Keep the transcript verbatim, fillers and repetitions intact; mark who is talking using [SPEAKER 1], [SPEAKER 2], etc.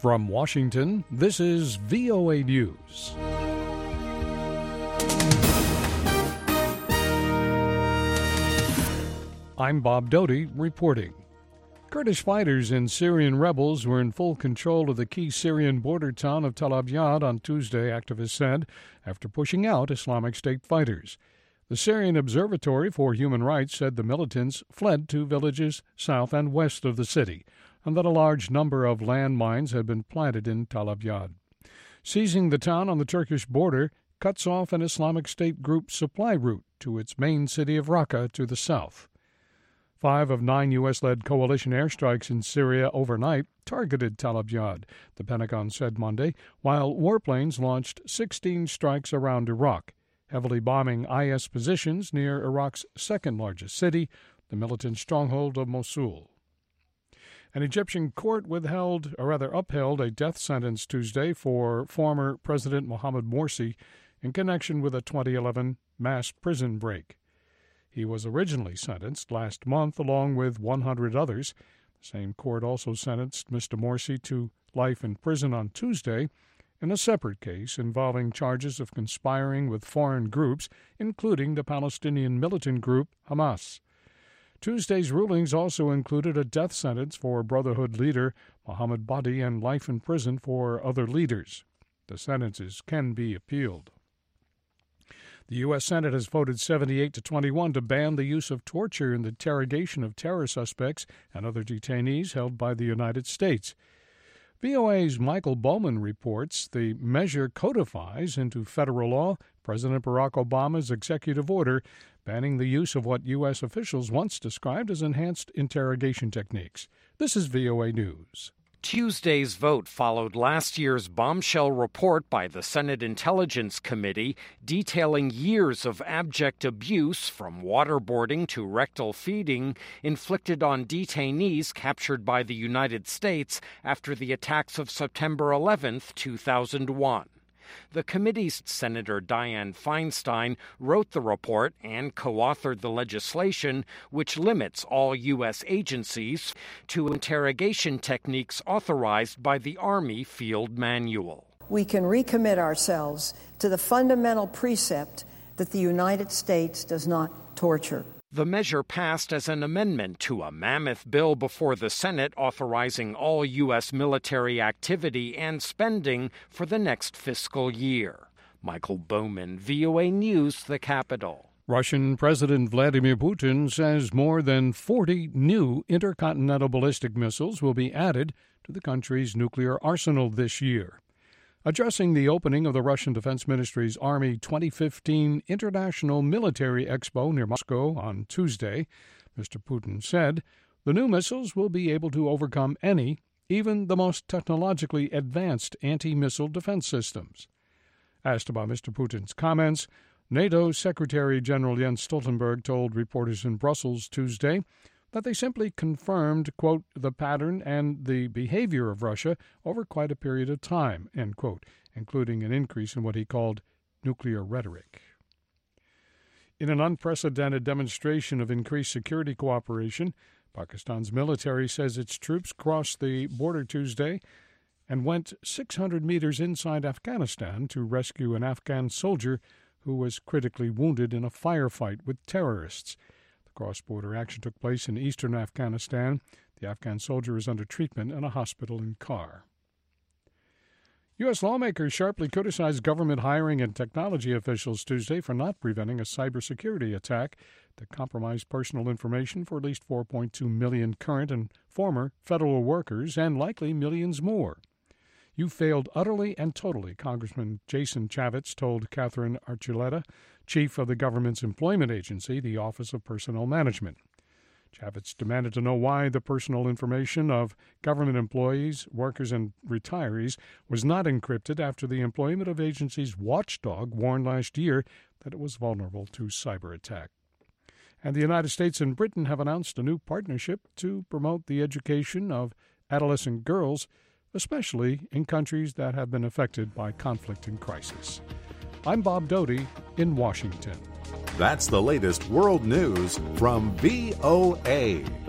[SPEAKER 1] From Washington, this is V O A News. I'm Bob Doty reporting. Kurdish fighters and Syrian rebels were in full control of the key Syrian border town of Tel Abyad on Tuesday, activists said, after pushing out Islamic State fighters. The Syrian Observatory for Human Rights said the militants fled to villages south and west of the city, and that a large number of landmines had been planted in Tel Abyad. Seizing the town on the Turkish border cuts off an Islamic State group supply route to its main city of Raqqa to the south. Five of nine U S-led coalition airstrikes in Syria overnight targeted Tel Abyad, the Pentagon said Monday, while warplanes launched sixteen strikes around Iraq, heavily bombing I S positions near Iraq's second-largest city, the militant stronghold of Mosul. An Egyptian court withheld, or rather upheld, a death sentence Tuesday for former President Mohamed Morsi in connection with a twenty eleven mass prison break. He was originally sentenced last month along with one hundred others. The same court also sentenced Mister Morsi to life in prison on Tuesday in a separate case involving charges of conspiring with foreign groups, including the Palestinian militant group Hamas. Tuesday's rulings also included a death sentence for Brotherhood leader Mohammed Badi and life in prison for other leaders. The sentences can be appealed. The U S. Senate has voted seventy-eight to twenty-one to ban the use of torture in the interrogation of terror suspects and other detainees held by the United States. V O A's Michael Bowman reports the measure codifies into federal law President Barack Obama's executive order banning the use of what U S officials once described as enhanced interrogation techniques. This is V O A News.
[SPEAKER 2] Tuesday's vote followed last year's bombshell report by the Senate Intelligence Committee detailing years of abject abuse, from waterboarding to rectal feeding, inflicted on detainees captured by the United States after the attacks of September eleventh, two thousand one. The committee's Senator Dianne Feinstein wrote the report and co-authored the legislation which limits all U S agencies to interrogation techniques authorized by the Army Field Manual.
[SPEAKER 3] We can recommit ourselves to the fundamental precept that the United States does not torture.
[SPEAKER 2] The measure passed as an amendment to a mammoth bill before the Senate authorizing all U S military activity and spending for the next fiscal year. Michael Bowman, V O A News, the Capitol.
[SPEAKER 1] Russian President Vladimir Putin says more than forty new intercontinental ballistic missiles will be added to the country's nuclear arsenal this year. Addressing the opening of the Russian Defense Ministry's Army twenty fifteen International Military Expo near Moscow on Tuesday, Mister Putin said the new missiles will be able to overcome any, even the most technologically advanced anti-missile defense systems. Asked about Mister Putin's comments, NATO Secretary General Jens Stoltenberg told reporters in Brussels Tuesday that they simply confirmed, quote, the pattern and the behavior of Russia over quite a period of time, end quote, including an increase in what he called nuclear rhetoric. In an unprecedented demonstration of increased security cooperation, Pakistan's military says its troops crossed the border Tuesday and went six hundred meters inside Afghanistan to rescue an Afghan soldier who was critically wounded in a firefight with terrorists. Cross-border action took place in eastern Afghanistan. The Afghan soldier is under treatment in a hospital in Kar. U S lawmakers sharply criticized government hiring and technology officials Tuesday for not preventing a cybersecurity attack that compromised personal information for at least four point two million current and former federal workers and likely millions more. You failed utterly and totally, Congressman Jason Chaffetz told Catherine Archuleta, chief of the government's employment agency, the Office of Personnel Management. Chaffetz demanded to know why the personal information of government employees, workers, and retirees was not encrypted after the employment of agency's watchdog warned last year that it was vulnerable to cyber attack. And the United States and Britain have announced a new partnership to promote the education of adolescent girls, especially in countries that have been affected by conflict and crisis. I'm Bob Doty in Washington.
[SPEAKER 4] That's the latest world news from V O A.